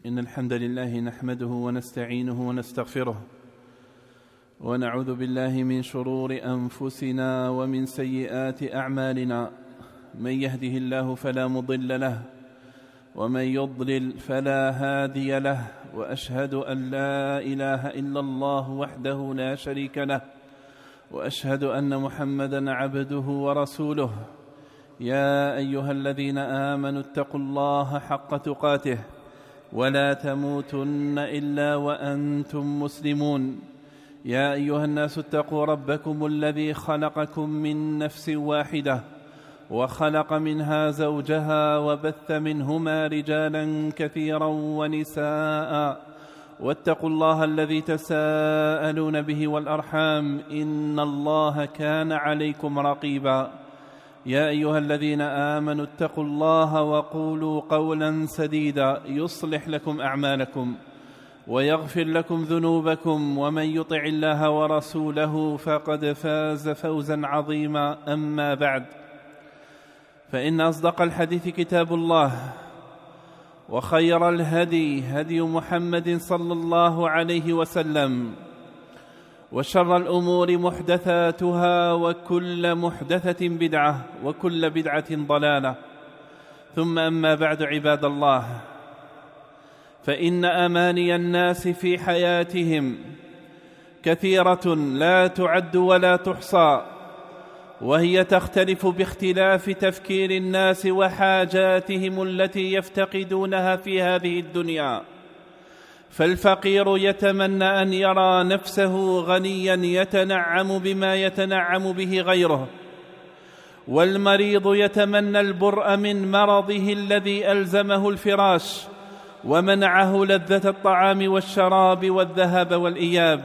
إن الحمد لله نحمده ونستعينه ونستغفره ونعوذ بالله من شرور أنفسنا ومن سيئات أعمالنا. من يهده الله فلا مضل له ومن يضلل فلا هادي له، وأشهد أن لا إله إلا الله وحده لا شريك له، وأشهد أن محمدًا عبده ورسوله. يا أيها الذين آمنوا اتقوا الله حق تقاته ولا تموتن إلا وأنتم مسلمون. يا أيها الناس اتقوا ربكم الذي خلقكم من نفس واحدة وخلق منها زوجها وبث منهما رجالا كثيرا ونساء، واتقوا الله الذي تساءلون به والأرحام، إن الله كان عليكم رقيبا. يا أيها الذين آمنوا اتقوا الله وقولوا قولا سديدا يصلح لكم أعمالكم ويغفر لكم ذنوبكم، ومن يطع الله ورسوله فقد فاز فوزا عظيما. أما بعد، فإن أصدق الحديث كتاب الله، وخير الهدي هدي محمد صلى الله عليه وسلم، وشر الأمور محدثاتها، وكل محدثة بدعة، وكل بدعة ضلالة. ثم أما بعد، عباد الله، فإن أماني الناس في حياتهم كثيرة لا تعد ولا تحصى، وهي تختلف باختلاف تفكير الناس وحاجاتهم التي يفتقدونها في هذه الدنيا. فالفقير يتمنى أن يرى نفسه غنيا يتنعم بما يتنعم به غيره، والمريض يتمنى البرء من مرضه الذي ألزمه الفراش ومنعه لذة الطعام والشراب والذهب والإياب،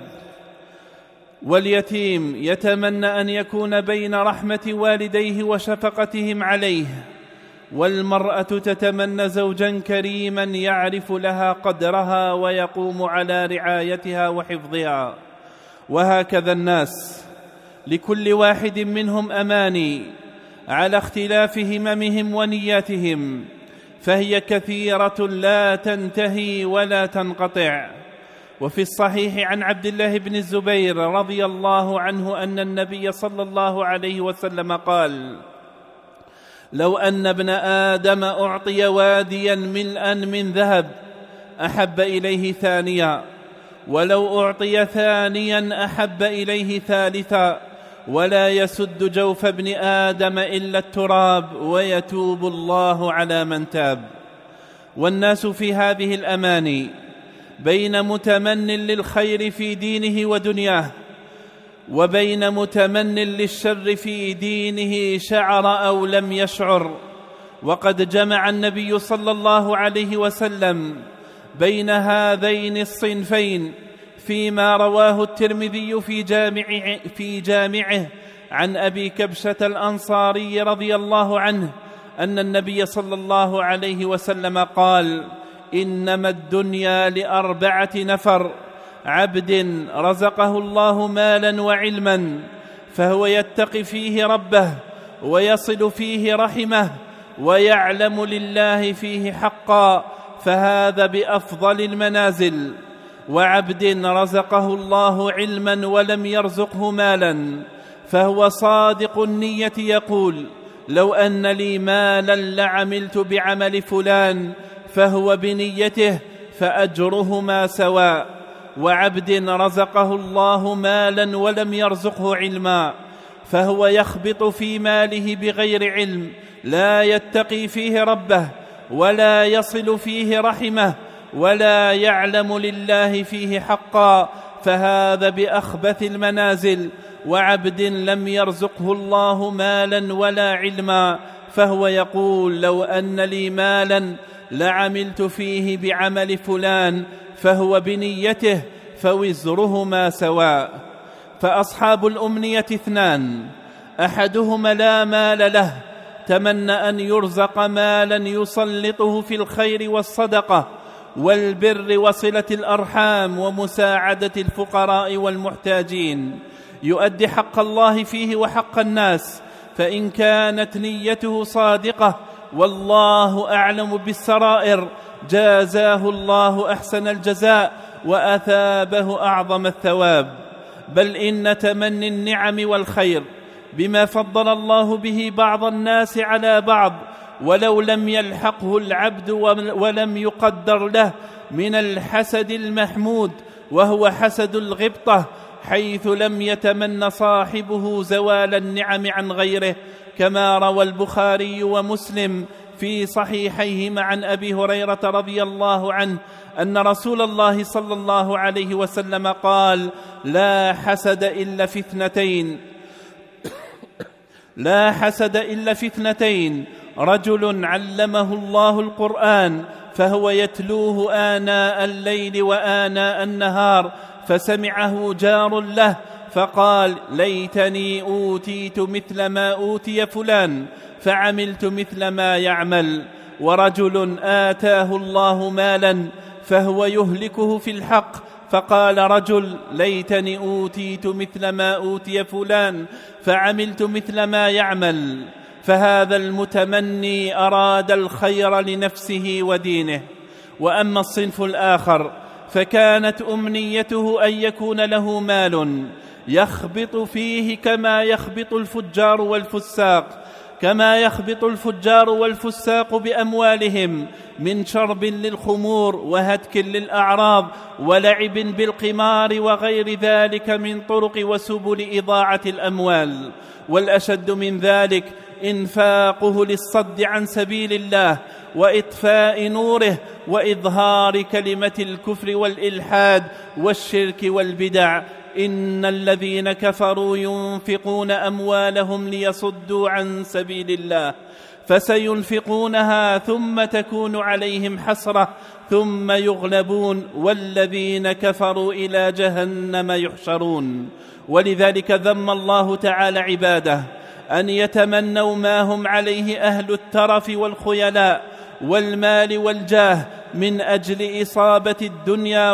واليتيم يتمنى أن يكون بين رحمة والديه وشفقتهم عليه، والمرأة تتمنى زوجا كريما يعرف لها قدرها ويقوم على رعايتها وحفظها. وهكذا الناس لكل واحد منهم أماني على اختلاف هممهم ونياتهم، فهي كثيرة لا تنتهي ولا تنقطع. وفي الصحيح عن عبد الله بن الزبير رضي الله عنه أن النبي صلى الله عليه وسلم قال: لو أن ابن آدم أعطي واديا ملءا من ذهب أحب إليه ثانيا، ولو أعطي ثانيا أحب إليه ثالثا، ولا يسد جوف ابن آدم إلا التراب، ويتوب الله على من تاب. والناس في هذه الأماني بين متمن للخير في دينه ودنياه، وبين متمن للشر في دينه شعر أو لم يشعر. وقد جمع النبي صلى الله عليه وسلم بين هذين الصنفين فيما رواه الترمذي في جامعه عن أبي كبشة الأنصاري رضي الله عنه أن النبي صلى الله عليه وسلم قال: إنما الدنيا لأربعة نفر: عبد رزقه الله مالا وعلما فهو يتقي فيه ربه ويصل فيه رحمه ويعلم لله فيه حقا، فهذا بأفضل المنازل. وعبد رزقه الله علما ولم يرزقه مالا فهو صادق النية يقول: لو أن لي مالا لعملت بعمل فلان، فهو بنيته فأجرهما سواء. وعبد رزقه الله مالا ولم يرزقه علما فهو يخبط في ماله بغير علم، لا يتقي فيه ربه ولا يصل فيه رحمه ولا يعلم لله فيه حقا، فهذا بأخبث المنازل. وعبد لم يرزقه الله مالا ولا علما فهو يقول: لو أن لي مالا لعملت فيه بعمل فلان، فهو بنيته فوزرهما سواء. فأصحاب الأمنية اثنان: أحدهما لا مال له، تمنى أن يرزق مالا يسلطه في الخير والصدقة والبر وصلة الأرحام ومساعدة الفقراء والمحتاجين، يؤدي حق الله فيه وحق الناس، فإن كانت نيته صادقة والله أعلم بالسرائر جازاه الله أحسن الجزاء وأثابه أعظم الثواب. بل إن تمني النعم والخير بما فضل الله به بعض الناس على بعض ولو لم يلحقه العبد ولم يقدر له من الحسد المحمود، وهو حسد الغبطة، حيث لم يتمن صاحبه زوال النعم عن غيره، كما روى البخاري ومسلم في صحيحيهما عن أبي هريرة رضي الله عنه أن رسول الله صلى الله عليه وسلم قال: لا حسد إلا في اثنتين: رجل علمه الله القرآن فهو يتلوه آناء الليل وآناء النهار فسمعه جار له فقال: ليتني أوتيت مثل ما أوتي فلان فعملت مثل ما يعمل. ورجل آتاه الله مالا فهو يهلكه في الحق فقال رجل: ليتني أوتيت مثل ما أوتي فلان فعملت مثل ما يعمل. فهذا المتمني أراد الخير لنفسه ودينه. وأما الصنف الآخر فكانت أمنيته أن يكون له مال يخبط فيه كما يخبط الفجار والفساق بأموالهم من شرب للخمور وهتك للأعراض ولعب بالقمار وغير ذلك من طرق وسبل إضاعة الأموال. والأشد من ذلك إنفاقه للصد عن سبيل الله وإطفاء نوره وإظهار كلمة الكفر والإلحاد والشرك والبدع. إن الذين كفروا ينفقون أموالهم ليصدوا عن سبيل الله فسينفقونها ثم تكون عليهم حسرة ثم يغلبون والذين كفروا إلى جهنم يحشرون. ولذلك ذم الله تعالى عباده أن يتمنوا ما هم عليه أهل الترف والخيلاء والمال والجاه من أجل إصابة الدنيا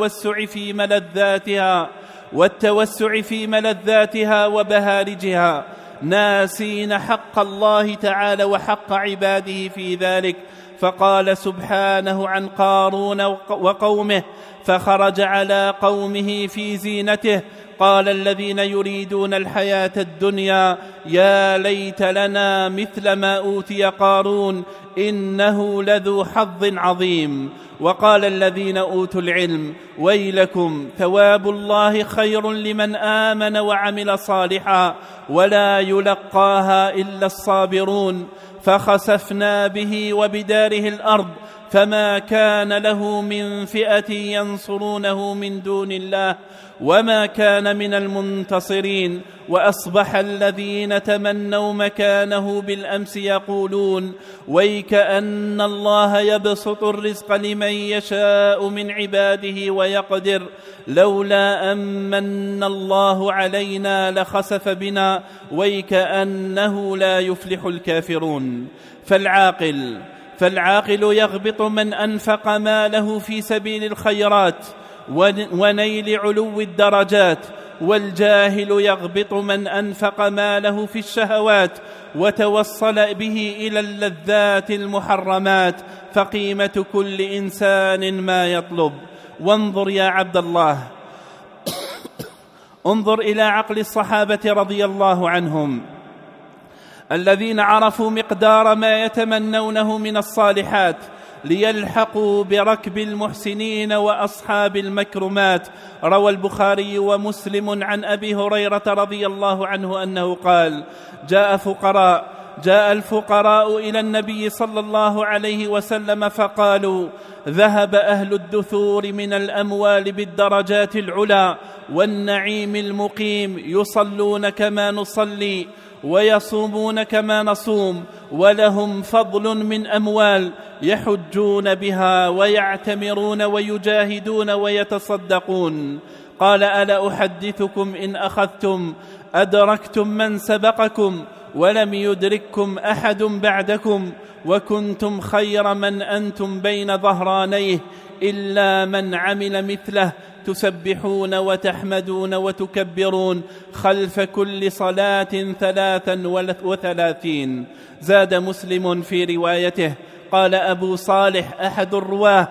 والتوسع في ملذاتها وبهارجها، ناسين حق الله تعالى وحق عباده في ذلك. فقال سبحانه عن قارون وقومه: فخرج على قومه في زينته قال الذين يريدون الحياة الدنيا يا ليت لنا مثل ما أوتي قارون إنه لذو حظ عظيم. وقال الذين أوتوا العلم: ويلكم ثواب الله خير لمن آمن وعمل صالحا ولا يلقاها إلا الصابرون. فخسفنا به وبداره الأرض فما كان له من فئة ينصرونه من دون الله وما كان من المنتصرين. وأصبح الذين تمنوا مكانه بالأمس يقولون: ويكأن الله يبسط الرزق لمن يشاء من عباده ويقدر لولا أمن الله علينا لخسف بنا ويكأنه لا يفلح الكافرون. فالعاقل يغبط من أنفق ماله في سبيل الخيرات ونيل علو الدرجات، والجاهل يغبط من أنفق ماله في الشهوات وتوصل به إلى اللذات المحرمات. فقيمة كل إنسان ما يطلب. وانظر يا عبد الله، انظر إلى عقل الصحابة رضي الله عنهم الذين عرفوا مقدار ما يتمنونه من الصالحات ليلحقوا بركب المحسنين وأصحاب المكرمات. روى البخاري ومسلم عن أبي هريرة رضي الله عنه أنه قال: جاء الفقراء إلى النبي صلى الله عليه وسلم فقالوا: ذهب أهل الدثور من الأموال بالدرجات العلى والنعيم المقيم، يصلون كما نصلي ويصومون كما نصوم، ولهم فضل من أموال يحجون بها ويعتمرون ويجاهدون ويتصدقون. قال: ألا أحدثكم إن أخذتم أدركتم من سبقكم ولم يدرككم أحد بعدكم، وكنتم خير من أنتم بين ظهرانيه إلا من عمل مثله، تسبحون وتحمدون وتكبرون خلف كل صلاة 33. زاد مسلم في روايته: قال أبو صالح أحد الرواه: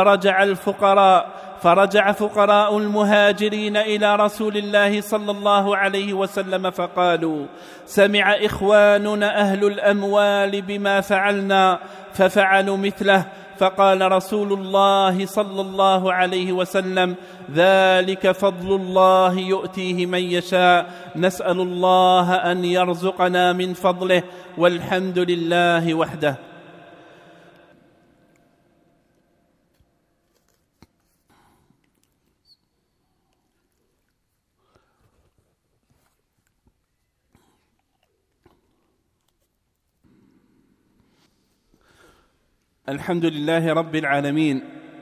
فرجع فقراء المهاجرين إلى رسول الله صلى الله عليه وسلم فقالوا: سمع إخواننا أهل الأموال بما فعلنا ففعلوا مثله، فقال رسول الله صلى الله عليه وسلم: ذلك فضل الله يؤتيه من يشاء، نسأل الله أن يرزقنا من فضله، والحمد لله وحده. الحمد لله رب العالمين،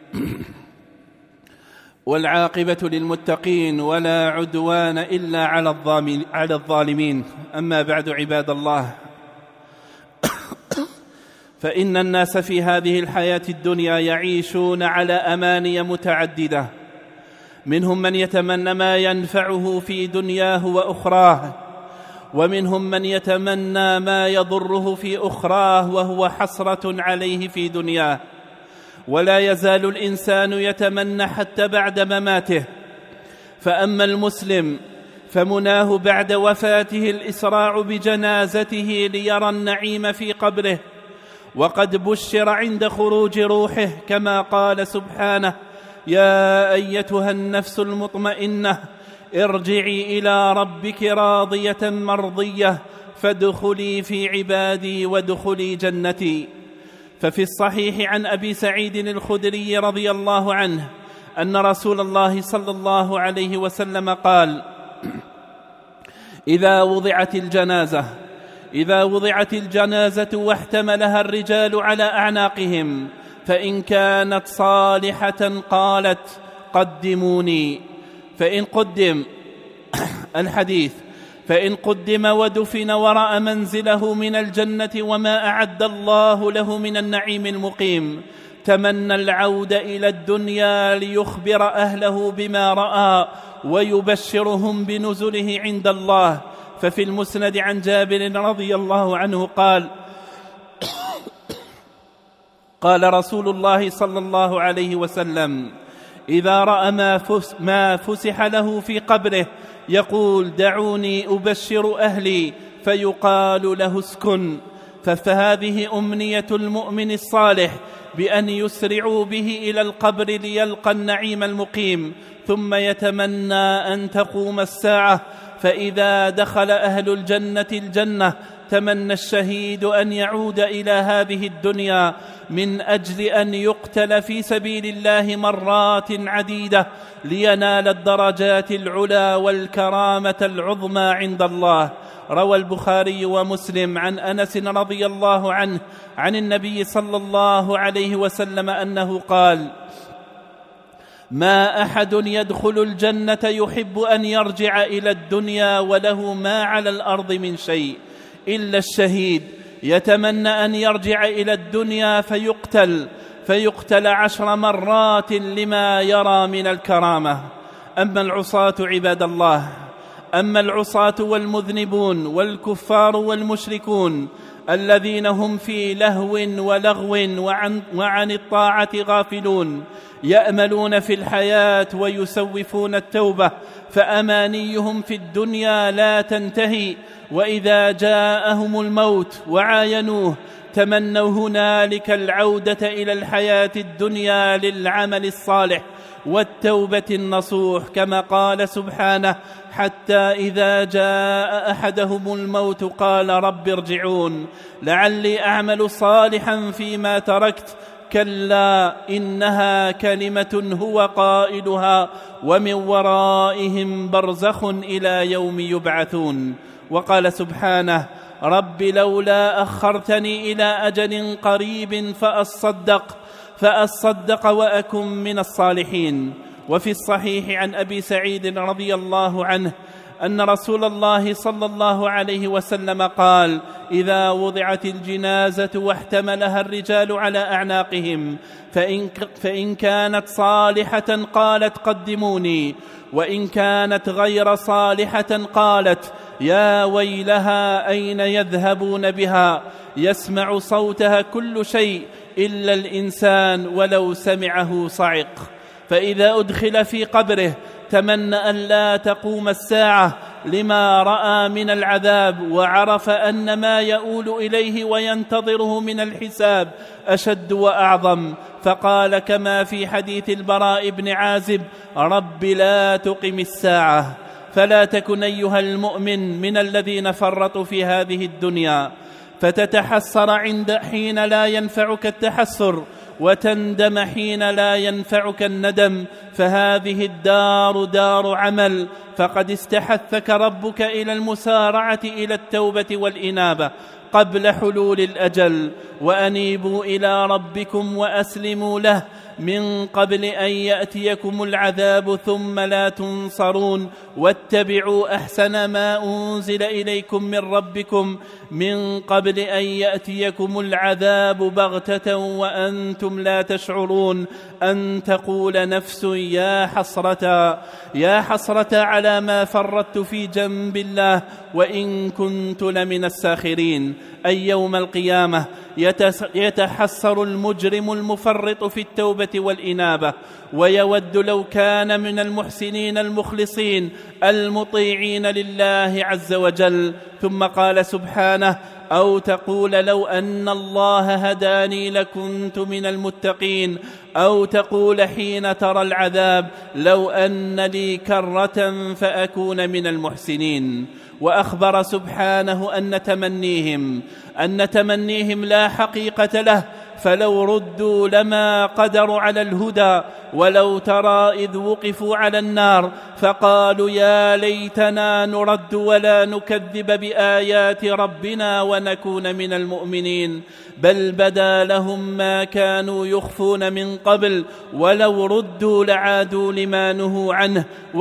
والعاقبة للمتقين، ولا عدوان إلا على الظالمين. أما بعد، عباد الله، فإن الناس في هذه الحياة الدنيا يعيشون على أماني متعددة، منهم من يتمنى ما ينفعه في دنياه وأخراه، ومنهم من يتمنى ما يضره في أخراه وهو حسرة عليه في دنياه. ولا يزال الإنسان يتمنى حتى بعد مماته. فأما المسلم فمناه بعد وفاته الإسراع بجنازته ليرى النعيم في قبره، وقد بشر عند خروج روحه، كما قال سبحانه: يا أيتها النفس المطمئنة ارجعي إلى ربك راضية مرضية فادخلي في عبادي وادخلي جنتي. ففي الصحيح عن أبي سعيد الخدري رضي الله عنه أن رسول الله صلى الله عليه وسلم قال: إذا وضعت الجنازة واحتملها الرجال على أعناقهم، فإن كانت صالحة قالت: قدموني. فإن قدم ودفن ورأى منزله من الجنة وما أعد الله له من النعيم المقيم، تمنى العود إلى الدنيا ليخبر أهله بما رأى ويبشرهم بنزله عند الله. ففي المسند عن جابر رضي الله عنه قال رسول الله صلى الله عليه وسلم: إذا رأى ما فسح له في قبره يقول: دعوني أبشر أهلي، فيقال له: اسكن. فهذه أمنية المؤمن الصالح، بأن يسرعوا به إلى القبر ليلقى النعيم المقيم، ثم يتمنى أن تقوم الساعة، فإذا دخل أهل الجنة تمنى الشهيد أن يعود إلى هذه الدنيا من أجل أن يقتل في سبيل الله مرات عديدة لينال الدرجات العلى والكرامة العظمى عند الله. روى البخاري ومسلم عن أنس رضي الله عنه عن النبي صلى الله عليه وسلم أنه قال: ما أحد يدخل الجنة يحب أن يرجع إلى الدنيا وله ما على الأرض من شيء إلا الشهيد، يتمنى أن يرجع إلى الدنيا فيقتل 10 مرات لما يرى من الكرامة. أما العصاة عباد الله، أما العصاة والمذنبون والكفار والمشركون الذين هم في لهو ولغو وعن الطاعة غافلون، يأملون في الحياة ويسوفون التوبة، فأمانيهم في الدنيا لا تنتهي، وإذا جاءهم الموت وعاينوه تمنوا هنالك العودة إلى الحياة الدنيا للعمل الصالح والتوبة النصوح، كما قال سبحانه: حتى إذا جاء أحدهم الموت قال رب ارجعون لعلي أعمل صالحا فيما تركت، كلا إنها كلمة هو قائلها ومن ورائهم برزخ إلى يوم يبعثون. وقال سبحانه: رب لولا أخرتني إلى أجل قريب فأصدق وأكن من الصالحين. وفي الصحيح عن أبي سعيد رضي الله عنه أن رسول الله صلى الله عليه وسلم قال: إذا وضعت الجنازة واحتملها الرجال على أعناقهم، فإن كانت صالحة قالت قدموني، وإن كانت غير صالحة قالت يا ويلها أين يذهبون بها، يسمع صوتها كل شيء إلا الإنسان ولو سمعه صعق. فإذا أدخل في قبره تمنى أن لا تقوم الساعة لما رأى من العذاب، وعرف أن ما يؤول إليه وينتظره من الحساب أشد وأعظم، فقال كما في حديث البراء بن عازب: رب لا تقم الساعة. فلا تكن أيها المؤمن من الذين فرطوا في هذه الدنيا فتتحسر حين لا ينفعك التحسر، وتندم حين لا ينفعك الندم، فهذه الدار دار عمل، فقد استحثك ربك إلى المسارعة إلى التوبة والإنابة قبل حلول الأجل، وأنيبوا إلى ربكم وأسلموا له من قبل أن يأتيكم العذاب ثم لا تنصرون، واتبعوا أحسن ما أنزل إليكم من ربكم من قبل أن يأتيكم العذاب بغتة وأنتم لا تشعرون، أن تقول نفس يا حسرة على ما فرطت في جنب الله وإن كنت لمن الساخرين. أي يوم القيامة يتحسر المجرم المفرط في التوبة والإنابة، ويود لو كان من المحسنين المخلصين المطيعين لله عز وجل. ثم قال سبحانه: أو تقول لو أن الله هداني لكنت من المتقين، أو تقول حين ترى العذاب لو أن لي كرة فأكون من المحسنين. وأخبر سبحانه أن تمنيهم لا حقيقة له، فلو ردوا لما قدروا على الهدى، ولو ترى إذ وقفوا على النار فقالوا يا ليتنا نرد ولا نكذب بآيات ربنا ونكون من المؤمنين، بل بدا لهم ما كانوا يخفون من قبل، ولو ردوا لعادوا لما نهوا عنه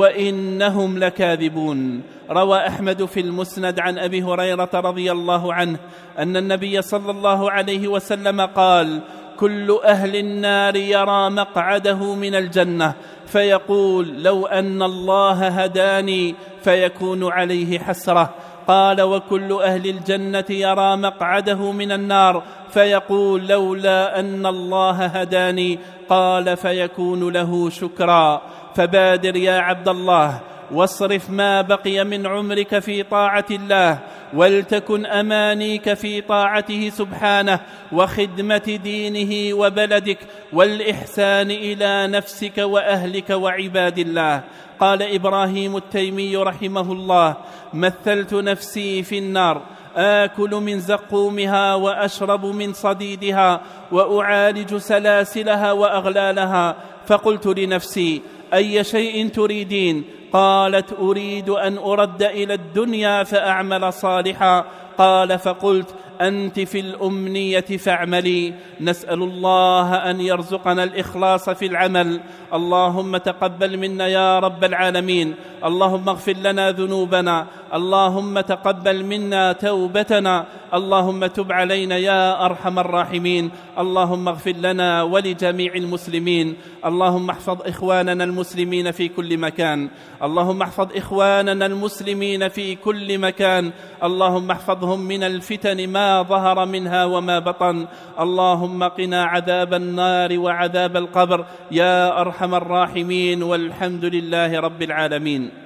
وإنهم لكاذبون. روى أحمد في المسند عن أبي هريرة رضي الله عنه أن النبي صلى الله عليه وسلم قال: كل أهل النار يرى مقعده من الجنة فيقول لو أن الله هداني، فيكون عليه حسرة. قال: وكل أهل الجنة يرى مقعده من النار فيقول لولا أن الله هداني، قال: فيكون له شكرا. فبادر يا عبد الله واصرف ما بقي من عمرك في طاعة الله، ولتكن أمانيك في طاعته سبحانه وخدمة دينه وبلدك والإحسان إلى نفسك وأهلك وعباد الله. قال إبراهيم التيمي رحمه الله: مثلت نفسي في النار آكل من زقومها وأشرب من صديدها وأعالج سلاسلها وأغلالها، فقلت لنفسي: أي شيء تريدين؟ قالت: أريد أن أرد إلى الدنيا فأعمل صالحا. قال: فقلت: أنت في الأمنية فاعملي. نسأل الله أن يرزقنا الإخلاص في العمل. اللهم تقبل منا يا رب العالمين. اللهم اغفر لنا ذنوبنا. اللهم تقبل منا توبتنا. اللهم تب علينا يا أرحم الراحمين. اللهم اغفر لنا ولجميع المسلمين. اللهم احفظ إخواننا المسلمين في كل مكان. اللهم احفظ إخواننا المسلمين في كل مكان. اللهم احفظهم من الفتن ما ظهر منها وما بطن. اللهم قنا عذاب النار وعذاب القبر يا أرحم الراحمين، والحمد لله رب العالمين.